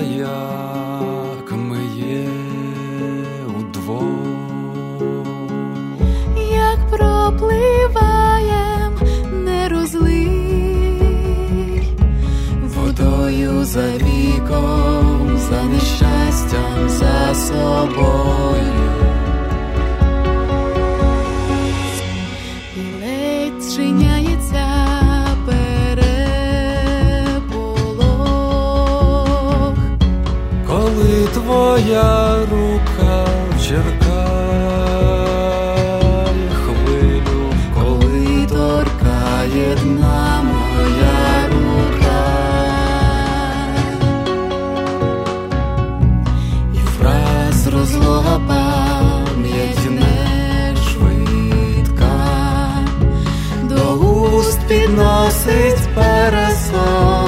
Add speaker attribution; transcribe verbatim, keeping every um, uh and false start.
Speaker 1: як ми є удвох,
Speaker 2: як пропливаєм, не розлий,
Speaker 1: водою за віком, за нещастям, за собою.
Speaker 2: І ледь зчиняється переполох,
Speaker 1: Коли твоя рука черкає хвилю,
Speaker 2: коли торкає дна моя рука,
Speaker 1: і враз розлога пам'ять не швидка,
Speaker 2: до уст
Speaker 1: підносить пересон.